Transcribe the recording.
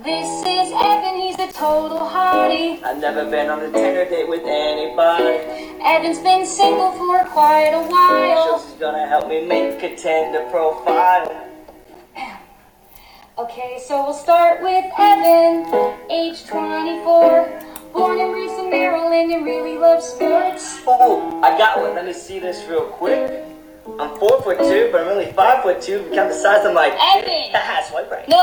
This is Evan, he's a total hottie. I've never been on a Tinder date with anybody. Evan's been single for quite a while. So she's gonna help me make a Tinder profile. Okay, so we'll start with Evan, age 24, born and raised in Maryland and really loves sports. Oh, I got one. Let me see this real quick. I'm 4'2", but I'm only 5'2". Count the size, I'm like, Evan! haha, swipe right. No.